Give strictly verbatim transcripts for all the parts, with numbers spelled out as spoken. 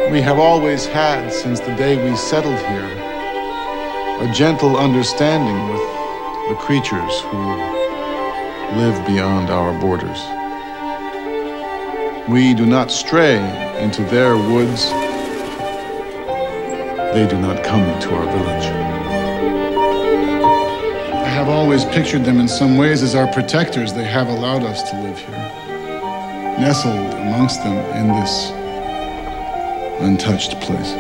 We have always had, since the day we settled here, a gentle understanding with the creatures who live beyond our borders. We do not stray into their woods. They do not come to our village. I have always pictured them in some ways as our protectors. They have allowed us to live here, nestled amongst them in this untouched place.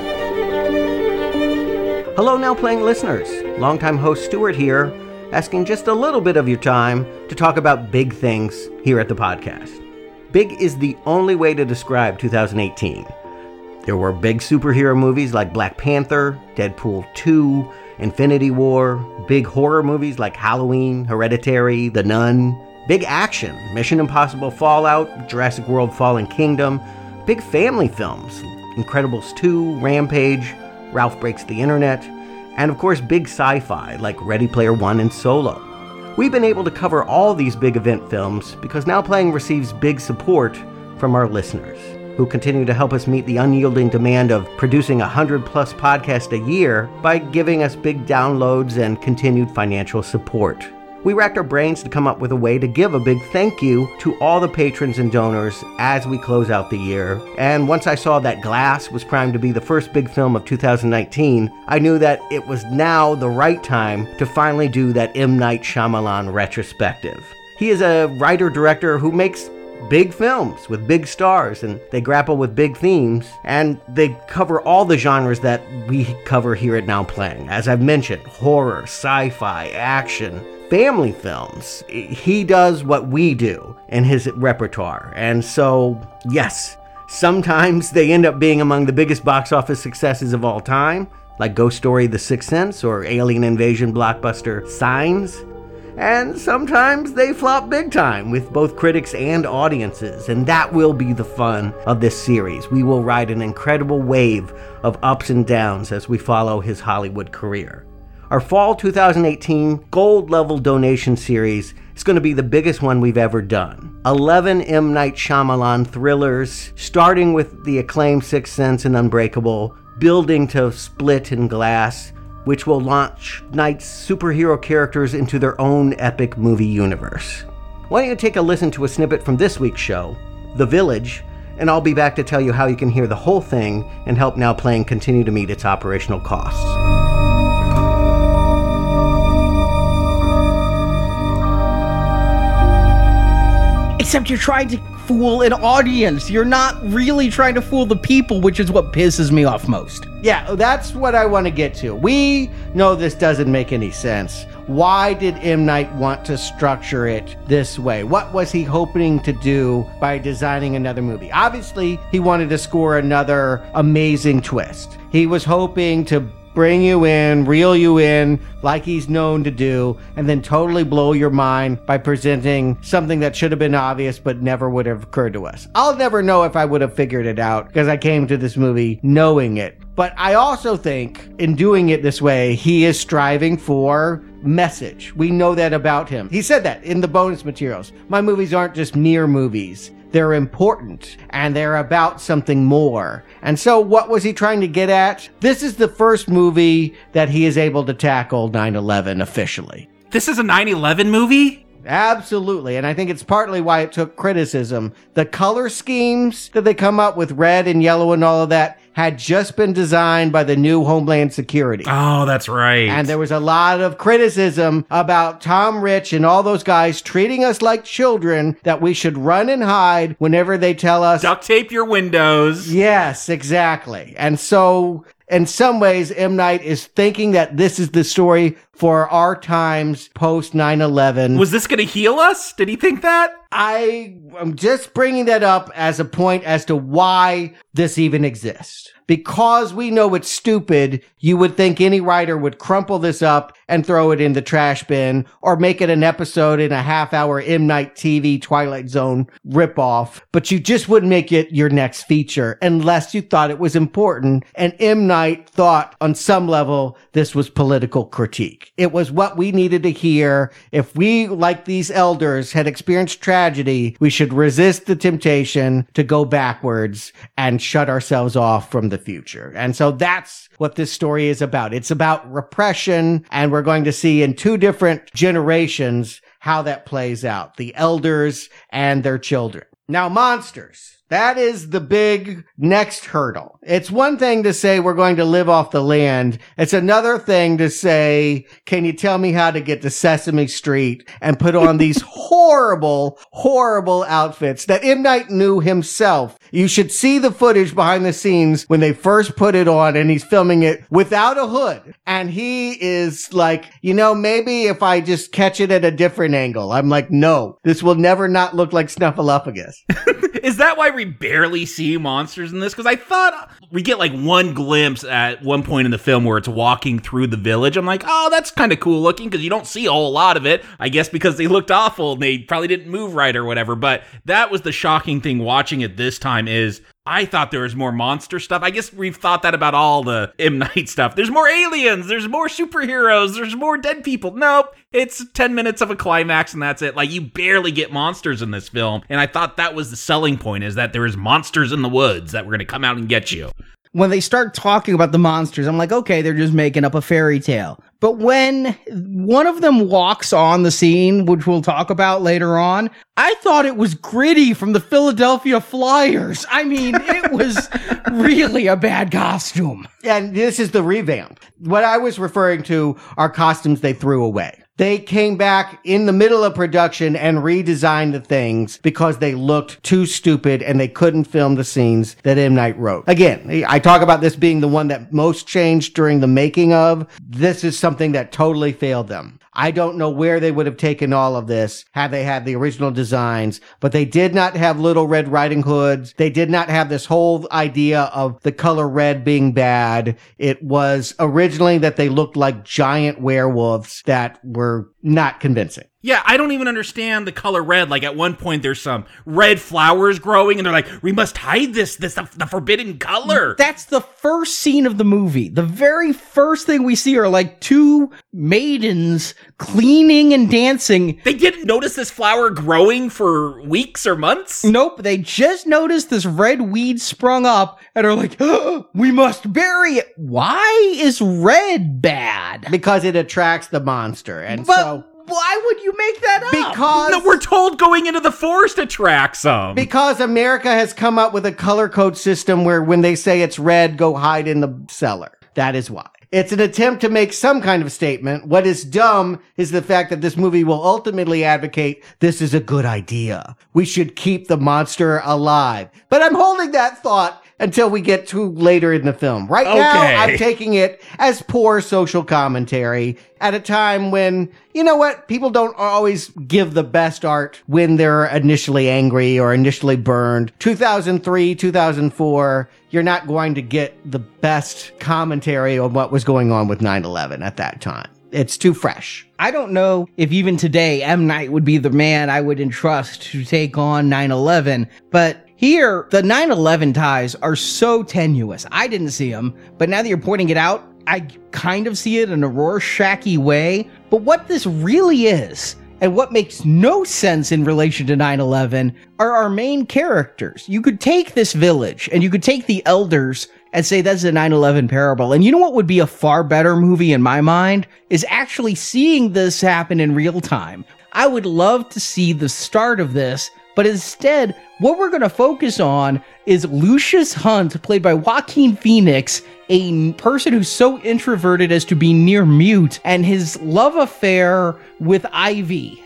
Hello, Now Playing listeners. Longtime host Stuart here, asking just a little bit of your time to talk about big things here at the podcast. Big is the only way to describe two thousand eighteen. There were big superhero movies like Black Panther, Deadpool two, Infinity War, big horror movies like Halloween, Hereditary, The Nun, big action, Mission Impossible Fallout, Jurassic World Fallen Kingdom, big family films, Incredibles two, Rampage, Ralph Breaks the Internet, and of course big sci-fi like Ready Player One and Solo. We've been able to cover all these big event films because Now Playing receives big support from our listeners, who continue to help us meet the unyielding demand of producing a hundred plus podcasts a year by giving us big downloads and continued financial support. We racked our brains to come up with a way to give a big thank you to all the patrons and donors as we close out the year. And once I saw that Glass was primed to be the first big film of two thousand nineteen, I knew that it was now the right time to finally do that M. Night Shyamalan retrospective. He is a writer-director who makes big films with big stars, and they grapple with big themes, and they cover all the genres that we cover here at Now Playing. As I've mentioned, horror, sci-fi, action, family films. He does what we do in his repertoire. And so, yes, sometimes they end up being among the biggest box office successes of all time, like Ghost Story: The Sixth Sense or alien invasion blockbuster Signs. And sometimes they flop big time with both critics and audiences, and that will be the fun of this series. We will ride an incredible wave of ups and downs as we follow his Hollywood career. Our fall two thousand eighteen gold-level donation series is going to be the biggest one we've ever done. eleven M. Night Shyamalan thrillers, starting with the acclaimed Sixth Sense and Unbreakable, building to Split and Glass, which will launch Night's superhero characters into their own epic movie universe. Why don't you take a listen to a snippet from this week's show, The Village, and I'll be back to tell you how you can hear the whole thing and help Now Playing continue to meet its operational costs. Except you're trying to fool an audience. You're not really trying to fool the people, which is what pisses me off most. Yeah, that's what I want to get to. We know this doesn't make any sense. Why did M. Night want to structure it this way? What was he hoping to do by designing another movie? Obviously, he wanted to score another amazing twist. He was hoping to bring you in, reel you in, like he's known to do, and then totally blow your mind by presenting something that should have been obvious but never would have occurred to us. I'll never know if I would have figured it out because I came to this movie knowing it. But I also think in doing it this way, he is striving for message. We know that about him. He said that in the bonus materials. My movies aren't just mere movies. They're important, and they're about something more. And so what was he trying to get at? This is the first movie that he is able to tackle nine eleven officially. This is a nine eleven movie? Absolutely, and I think it's partly why it took criticism. The color schemes that they come up with, red and yellow and all of that, had just been designed by the new Homeland Security. Oh, that's right. And there was a lot of criticism about Tom Rich and all those guys treating us like children, that we should run and hide whenever they tell us, duct tape your windows. Yes, exactly. And so in some ways, M. Night is thinking that this is the story for our times post nine eleven. Was this going to heal us? Did he think that? I am just bringing that up as a point as to why this even exists. Because we know it's stupid, you would think any writer would crumple this up and throw it in the trash bin, or make it an episode in a half-hour M. Night T V Twilight Zone ripoff. But you just wouldn't make it your next feature unless you thought it was important. And M. Night thought, on some level, this was political critique. like it was what we needed to hear. If we, like these elders, had experienced tragedy, we should resist the temptation to go backwards and shut ourselves off from the future. And so that's what this story is about. It's about repression, and we're going to see in two different generations how that plays out. The elders and their children. Now, monsters. That is the big next hurdle. It's one thing to say we're going to live off the land. It's another thing to say, can you tell me how to get to Sesame Street and put on these horrible, horrible outfits that M. Night knew himself. You should see the footage behind the scenes when they first put it on, and he's filming it without a hood. And he is like, you know, maybe if I just catch it at a different angle. I'm like, no, this will never not look like Snuffleupagus. Is that why we barely see monsters in this? Because I thought we get like one glimpse at one point in the film where it's walking through the village. I'm like, oh, that's kind of cool looking, because you don't see a whole lot of it. I guess because they looked awful and they probably didn't move right or whatever. But that was the shocking thing watching it this time is I thought there was more monster stuff. I guess we've thought that about all the M. Night stuff. There's more aliens. There's more superheroes. There's more dead people. Nope. It's ten minutes of a climax and that's it. Like, you barely get monsters in this film. And I thought that was the selling point, is that there is monsters in the woods that were going to come out and get you. When they start talking about the monsters, I'm like, okay, they're just making up a fairy tale. But when one of them walks on the scene, which we'll talk about later on, I thought it was Gritty from the Philadelphia Flyers. I mean, it was really a bad costume. And this is the revamp. What I was referring to are costumes they threw away. They came back in the middle of production and redesigned the things because they looked too stupid and they couldn't film the scenes that M. Night wrote. Again, I talk about this being the one that most changed during the making of. This is something that totally failed them. I don't know where they would have taken all of this had they had the original designs, but they did not have Little Red Riding Hoods. They did not have this whole idea of the color red being bad. It was originally that they looked like giant werewolves that were not convincing. Yeah, I don't even understand the color red. Like, at one point, there's some red flowers growing, and they're like, we must hide this, this, the, the forbidden color. That's the first scene of the movie. The very first thing we see are like two maidens cleaning and dancing. They didn't notice this flower growing for weeks or months? Nope, they just noticed this red weed sprung up, and are like, oh, we must bury it. Why is red bad? Because it attracts the monster, and but- so... Why would you make that up? Because no, we're told going into the forest attracts them. Because America has come up with a color code system where when they say it's red, go hide in the cellar. That is why. It's an attempt to make some kind of statement. What is dumb is the fact that this movie will ultimately advocate this is a good idea. We should keep the monster alive. But I'm holding that thought until we get to later in the film. Right okay. now, I'm taking it as poor social commentary at a time when, you know what, people don't always give the best art when they're initially angry or initially burned. two thousand three, two thousand four, you're not going to get the best commentary on what was going on with nine eleven at that time. It's too fresh. I don't know if even today M. Night would be the man I would entrust to take on nine eleven, but here, the nine eleven ties are so tenuous. I didn't see them, but now that you're pointing it out, I kind of see it in a Rorschach-y way. But what this really is, and what makes no sense in relation to nine eleven, are our main characters. You could take this village, and you could take the elders and say that's a nine eleven parable. And you know what would be a far better movie in my mind? Is actually seeing this happen in real time. I would love to see the start of this, but instead, what we're going to focus on is Lucius Hunt, played by Joaquin Phoenix, a person who's so introverted as to be near mute, and his love affair with Ivy.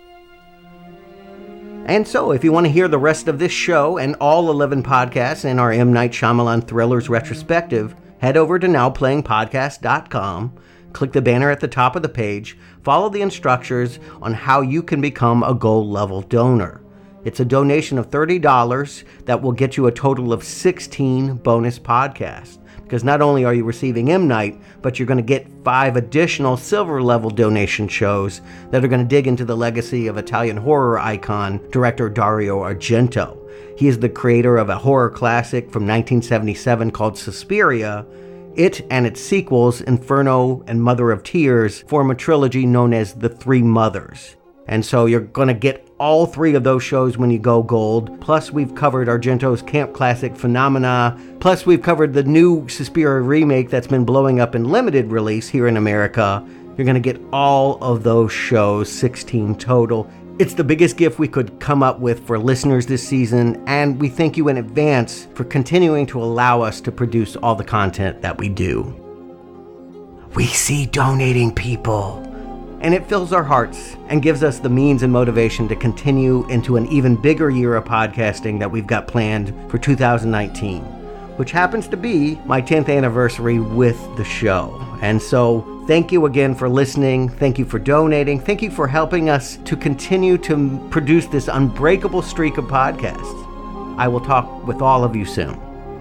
And so, if you want to hear the rest of this show and all eleven podcasts in our M. Night Shyamalan Thrillers retrospective, head over to now playing podcast dot com, click the banner at the top of the page, follow the instructions on how you can become a gold level donor. It's a donation of thirty dollars that will get you a total of sixteen bonus podcasts. Because not only are you receiving M. Night, but you're going to get five additional silver level donation shows that are going to dig into the legacy of Italian horror icon, director Dario Argento. He is the creator of a horror classic from nineteen seventy-seven called Suspiria, It and its sequels, Inferno and Mother of Tears, form a trilogy known as The Three Mothers. And so you're going to get all three of those shows when you go gold. Plus, we've covered Argento's camp classic Phenomena. Plus, we've covered the new Suspiria remake that's been blowing up in limited release here in America. You're going to get all of those shows, sixteen total. It's the biggest gift we could come up with for listeners this season, and we thank you in advance for continuing to allow us to produce all the content that we do. We see donating people, and it fills our hearts and gives us the means and motivation to continue into an even bigger year of podcasting that we've got planned for two thousand nineteen, which happens to be my tenth anniversary with the show. And so thank you again for listening. Thank you for donating. Thank you for helping us to continue to produce this unbreakable streak of podcasts. I will talk with all of you soon.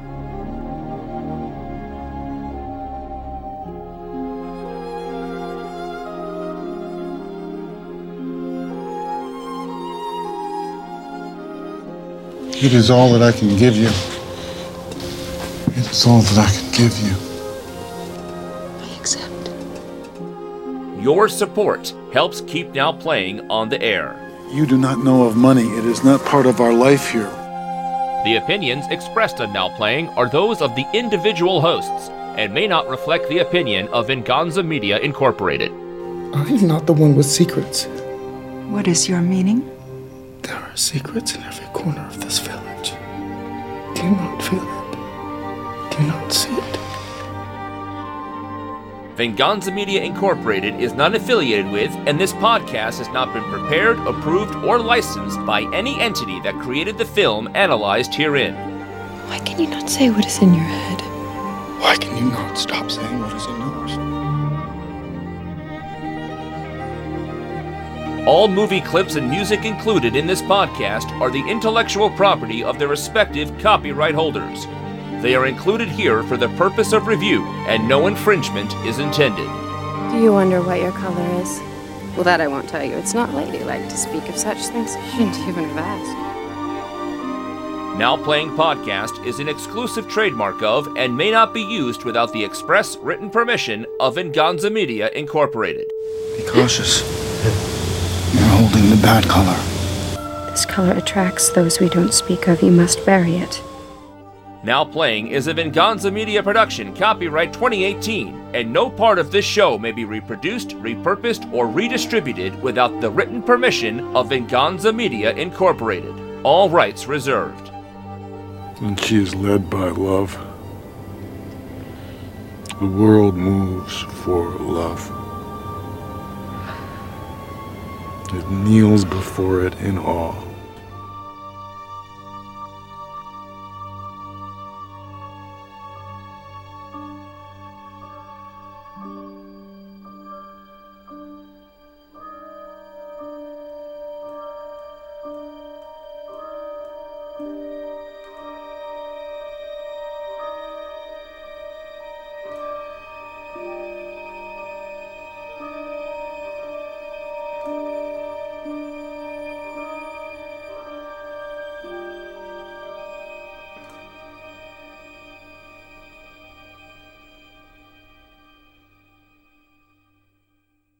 It is all that I can give you. It is all that I can give you. I accept. Your support helps keep Now Playing on the air. You do not know of money. It is not part of our life here. The opinions expressed on Now Playing are those of the individual hosts and may not reflect the opinion of Venganza Media Incorporated. I am not the one with secrets. What is your meaning? There are secrets in every corner of this village. Do you not feel it? Do you not see it? Venganza Media Incorporated is not affiliated with, and this podcast has not been prepared, approved, or licensed by any entity that created the film analyzed herein. Why can you not say what is in your head? Why can you not stop saying what is in yours? All movie clips and music included in this podcast are the intellectual property of their respective copyright holders. They are included here for the purpose of review, and no infringement is intended. Do you wonder what your color is? Well, that I won't tell you. It's not ladylike to speak of such things. You shouldn't even have asked. Now Playing Podcast is an exclusive trademark of and may not be used without the express written permission of Venganza Media Incorporated. Be cautious. You're holding the bad color. This color attracts those we don't speak of. You must bury it. Now Playing is a Venganza Media production, copyright twenty eighteen, and no part of this show may be reproduced, repurposed, or redistributed without the written permission of Venganza Media Incorporated. All rights reserved. And she is led by love. The world moves for love. It kneels before it in awe.